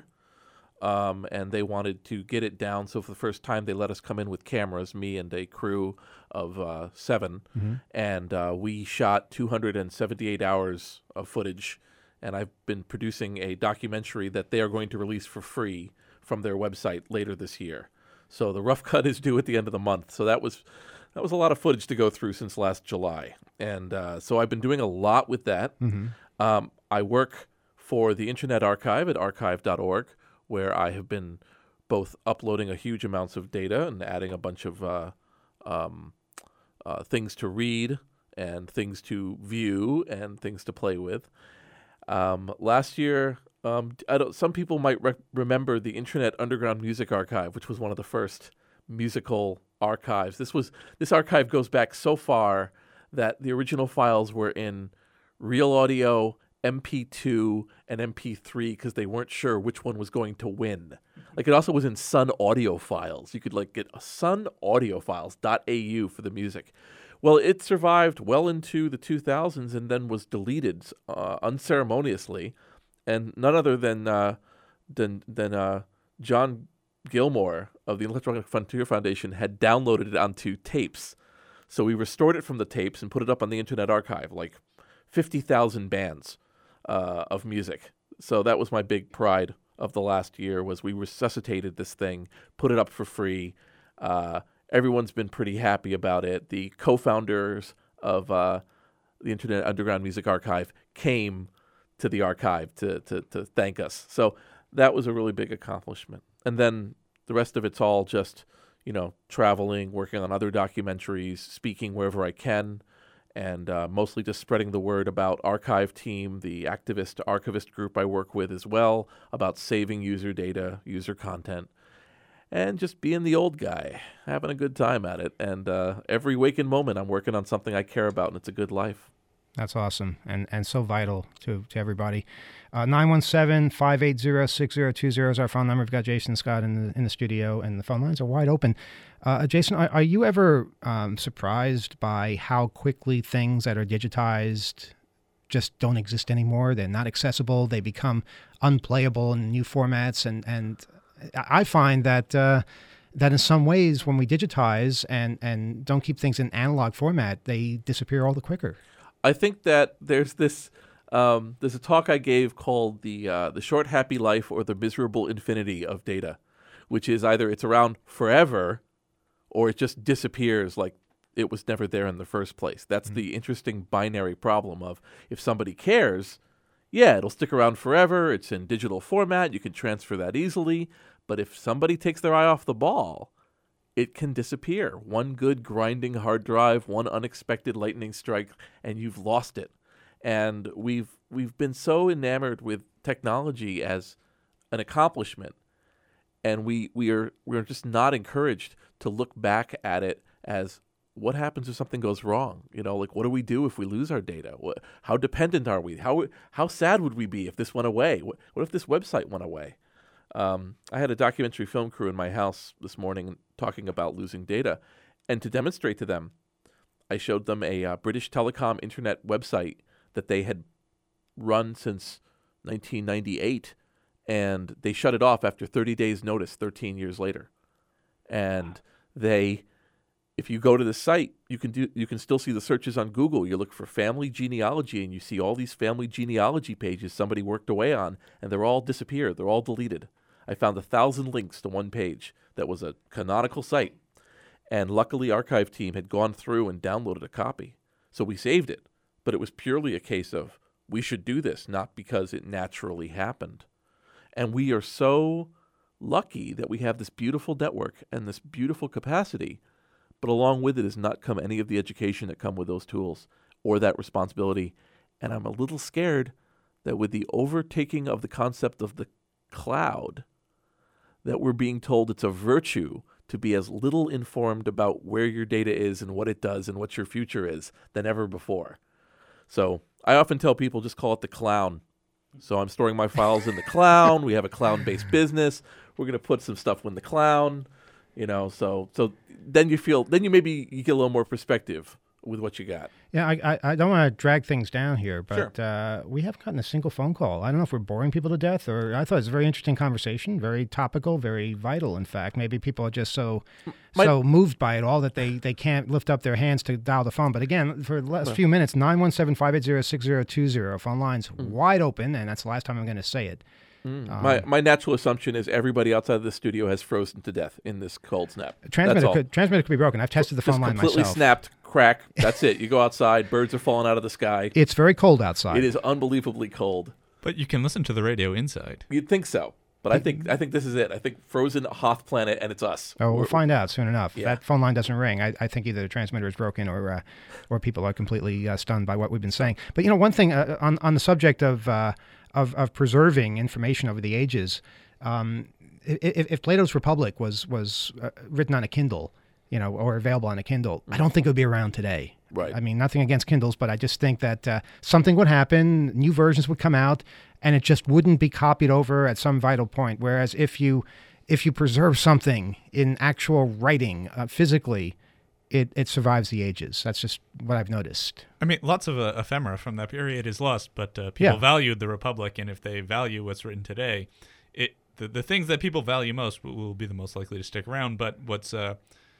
Um, and they wanted to get it down. So for the first time, they let us come in with cameras, me and a crew of uh, seven. Mm-hmm. And uh, we shot two hundred seventy-eight hours of footage. And I've been producing a documentary that they are going to release for free from their website later this year. So the rough cut is due at the end of the month. So that was that was a lot of footage to go through since last July. And uh, so I've been doing a lot with that. Mm-hmm. Um, I work for the Internet Archive at archive dot org. Where I have been both uploading a huge amounts of data and adding a bunch of uh, um, uh, things to read and things to view and things to play with. Um, last year, um, I don't, some people might re- remember the Internet Underground Music Archive, which was one of the first musical archives. This was this archive goes back so far that the original files were in Real Audio, M P two, and M P three because they weren't sure which one was going to win. Like it also was in Sun Audio files. You could like get a Sun Audio files .au for the music. Well, it survived well into the two thousands and then was deleted uh, unceremoniously, and none other than uh, than than uh, John Gilmore of the Electronic Frontier Foundation had downloaded it onto tapes. So we restored it from the tapes and put it up on the Internet Archive, like fifty thousand bands. Uh, of music. So that was my big pride of the last year was we resuscitated this thing, put it up for free. Uh, everyone's been pretty happy about it. The co-founders of uh, the Internet Underground Music Archive came to the archive to, to, to thank us. So that was a really big accomplishment. And then the rest of it's all just, you know, traveling, working on other documentaries, speaking wherever I can, and uh, mostly just spreading the word about Archive Team, the activist archivist group I work with as well, about saving user data, user content, and just being the old guy, having a good time at it. And uh, every waking moment I'm working on something I care about, and it's a good life. That's awesome and, and so vital to, to everybody. Uh, nine one seven, five eight zero, six zero two zero is our phone number. We've got Jason Scott in the in the studio, and the phone lines are wide open. Uh, Jason, are, are you ever um, surprised by how quickly things that are digitized just don't exist anymore? They're not accessible. They become unplayable in new formats. And, and I find that uh, that in some ways, when we digitize and, and don't keep things in analog format, they disappear all the quicker. I think that there's this, um, there's a talk I gave called the uh, the Short Happy Life or the Miserable Infinity of Data, which is either it's around forever or it just disappears like it was never there in the first place. That's mm-hmm. the interesting binary problem of if somebody cares, yeah, it'll stick around forever. It's in digital format. You can transfer that easily. But if somebody takes their eye off the ball, it can disappear. One good grinding hard drive, one unexpected lightning strike, and you've lost it. And we've we've been so enamored with technology as an accomplishment, and we we are we are just not encouraged to look back at it as what happens if something goes wrong? You know, like what do we do if we lose our data? What, how dependent are we? How how sad would we be if this went away? What, what if this website went away? Um, I had a documentary film crew in my house this morning talking about losing data, and to demonstrate to them, I showed them a uh, British Telecom internet website that they had run since nineteen ninety-eight, and they shut it off after thirty days notice thirteen years later. And they, if you go to the site, you can do you can still see the searches on Google. You look for family genealogy, and you see all these family genealogy pages somebody worked away on, and they're all disappeared. They're all deleted. I found a thousand links to one page that was a canonical site, and luckily Archive team had gone through and downloaded a copy. So we saved it, but it was purely a case of we should do this, not because it naturally happened. And we are so lucky that we have this beautiful network and this beautiful capacity, but along with it has not come any of the education that come with those tools or that responsibility. And I'm a little scared that with the overtaking of the concept of the cloud, that we're being told it's a virtue to be as little informed about where your data is and what it does and what your future is than ever before. So I often tell people just call it the clown. So I'm storing my files in the cloud. We have a cloud-based business. We're going to put some stuff in the cloud, you know, so so then you feel, then you maybe you get a little more perspective with what you got. Yeah, I I, I don't want to drag things down here, but Sure. uh, we haven't gotten a single phone call. I don't know if we're boring people to death, or I thought it was a very interesting conversation, very topical, very vital, in fact. Maybe people are just so My- so moved by it all that they, they can't lift up their hands to dial the phone. But again, for the last Well- few minutes, nine one seven, five eight zero, six zero two zero, phone line's Mm. wide open, and that's the last time I'm going to say it. Mm. Um, my my natural assumption is everybody outside of the studio has frozen to death in this cold snap. Transmitter That's all. could, transmitter could be broken. I've tested the Just phone line completely myself. snapped, crack. That's it. You go outside, birds are falling out of the sky. It's very cold outside. It is unbelievably cold. But you can listen to the radio inside. You'd think so, but I think I think this is it. I think frozen Hoth planet, and it's us. Oh, we'll We're- find out soon enough. Yeah. That phone line doesn't ring. I, I think either the transmitter is broken or uh, or people are completely uh, stunned by what we've been saying. But you know, one thing uh, on on the subject of uh, of of preserving information over the ages, um, if, if Plato's Republic was was uh, written on a Kindle, you know, or available on a Kindle, I don't think it would be around today. Right. I mean, nothing against Kindles, but I just think that uh, something would happen, new versions would come out, and it just wouldn't be copied over at some vital point. Whereas if you if you preserve something in actual writing, uh, physically, it, it survives the ages. That's just what I've noticed. I mean, lots of uh, ephemera from that period is lost, but uh, people Yeah. valued the Republic, and if they value what's written today, it the, the things that people value most will, will be the most likely to stick around. But what's uh,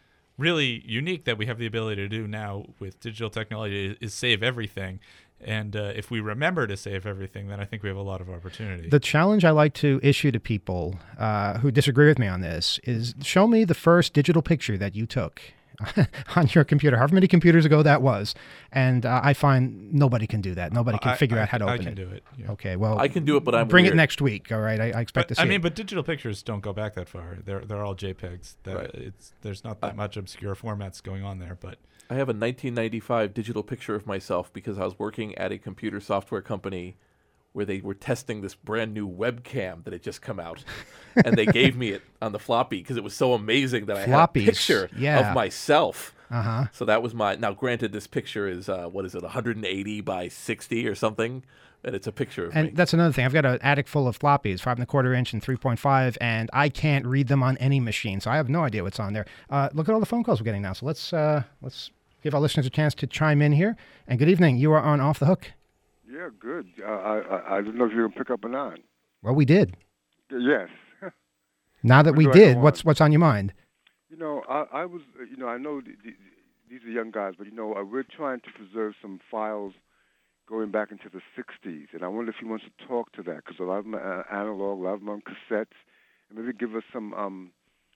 really unique that we have the ability to do now with digital technology is, is save everything. And uh, if we remember to save everything, then I think we have a lot of opportunity. The challenge I like to issue to people uh, who disagree with me on this is show me the first digital picture that you took on your computer, however many computers ago that was. And uh, I find nobody can do that. Nobody can I- figure I out how to can- I open can it. do it, yeah. Okay, well, I can do it, but I'm bring weird. it next week. All right, I, I expect But, to see I mean, it. but digital pictures don't go back that far. They're they're all JPEGs. That Right. it's there's not that much obscure formats going on there. But I have a nineteen ninety-five digital picture of myself because I was working at a computer software company where they were testing this brand new webcam that had just come out. And they gave me it on the floppy because it was so amazing that I had a Floppies, picture yeah. of myself. Uh-huh. So that was my, now granted, this picture is, uh, what is it, one hundred eighty by sixty or something? And it's a picture of And me. that's another thing. I've got an attic full of floppies, five and a quarter inch and three point five, and I can't read them on any machine, so I have no idea what's on there. Uh, look at all the phone calls we're getting now. So let's uh, let's give our listeners a chance to chime in here. And good evening. You are on Off the Hook. Yeah, good. Uh, I, I I didn't know if you were going to pick up or not. Well, we did. Yes. Now that What we do I did, go what's what's on your mind? You know, I, I was, uh, you know, I know th- th- these are young guys, but, you know, uh, we're trying to preserve some files going back into the sixties, and I wonder if he wants to talk to that, because a lot of them are analog, a lot of them on cassettes, and maybe give us some um,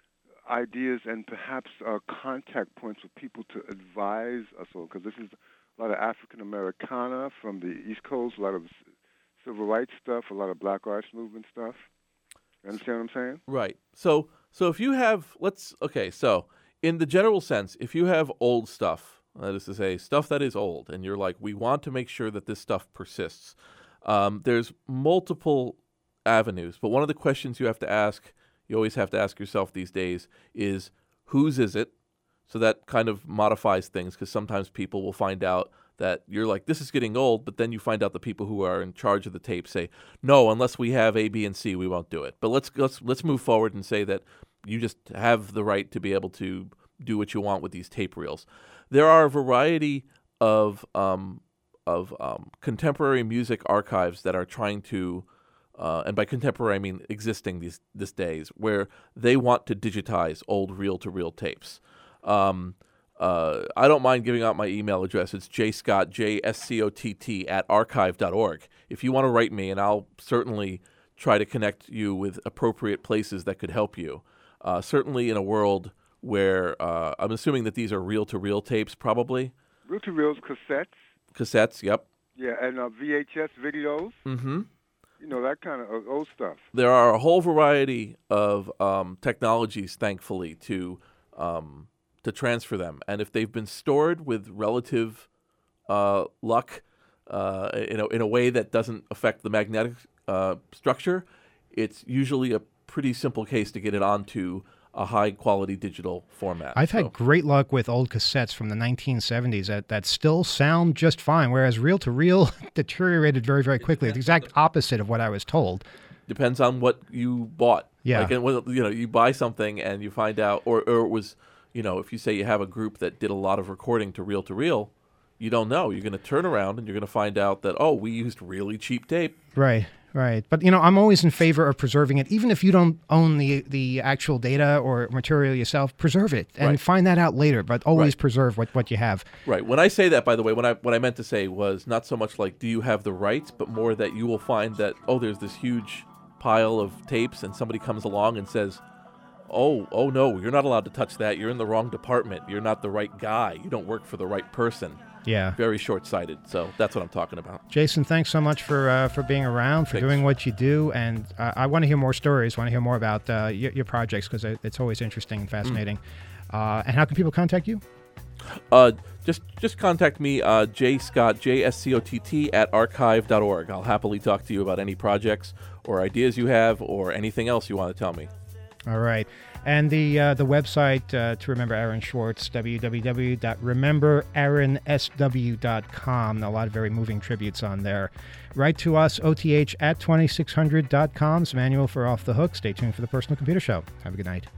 ideas and perhaps uh, contact points for people to advise us on, because this is a lot of African Americana from the East Coast, a lot of civil rights stuff, a lot of Black Arts Movement stuff. You understand what I'm saying? Right. So, so if you have, let's, okay, so in the general sense, if you have old stuff, that is to say, stuff that is old, and you're like, we want to make sure that this stuff persists, um, there's multiple avenues. But one of the questions you have to ask, you always have to ask yourself these days, is whose is it? So that kind of modifies things, because sometimes people will find out that you're like, this is getting old, but then you find out the people who are in charge of the tape say, no, unless we have A, B, and C, we won't do it. But let's let's let's move forward and say that you just have the right to be able to do what you want with these tape reels. There are a variety of um, of um, contemporary music archives that are trying to, uh, and by contemporary I mean existing these this days, where they want to digitize old reel-to-reel tapes. Um, uh, I don't mind giving out my email address. It's jscott, J S C O T T, at archive dot org. If you want to write me, and I'll certainly try to connect you with appropriate places that could help you. Uh, certainly in a world where uh, I'm assuming that these are reel-to-reel tapes, probably. Reel-to-reels, cassettes. Cassettes, yep. Yeah, and uh, V H S videos. Mm-hmm. You know, that kind of uh, old stuff. There are a whole variety of um, technologies, thankfully, to um, to transfer them. And if they've been stored with relative uh, luck, uh, in a, in a way that doesn't affect the magnetic uh, structure, it's usually a pretty simple case to get it onto a high-quality digital format. I've so. had great luck with old cassettes from the nineteen seventies that, that still sound just fine, whereas reel-to-reel deteriorated very, very quickly. The exact opposite of what I was told. Depends on what you bought. Yeah. Like, and, well, you know, you buy something and you find out, or, or it was, you know, if you say you have a group that did a lot of recording to reel-to-reel, you don't know. You're going to turn around and you're going to find out that, oh, we used really cheap tape. Right. Right. But, you know, I'm always in favor of preserving it. Even if you don't own the the actual data or material yourself, preserve it and Right. find that out later. But always Right. preserve what, what you have. Right. When I say that, by the way, what I what I meant to say was not so much like, do you have the rights, but more that you will find that, oh, there's this huge pile of tapes and somebody comes along and says, oh, oh, no, you're not allowed to touch that. You're in the wrong department. You're not the right guy. You don't work for the right person. Yeah. Very short-sighted. So that's what I'm talking about. Jason, thanks so much for uh, for being around, for Thanks. doing what you do. And uh, I want to hear more stories, want to hear more about uh, your, your projects, because it's always interesting and fascinating. Uh, and how can people contact you? Uh, just just contact me, uh, jscott, J S C O T T, at archive dot org. I'll happily talk to you about any projects or ideas you have or anything else you want to tell me. All right. And the uh, the website uh, to remember Aaron Swartz, w w w dot remember aaron s w dot com. A lot of very moving tributes on there. Write to us, O T H at twenty-six hundred dot com. It's Manual for Off the Hook. Stay tuned for the Personal Computer Show. Have a good night.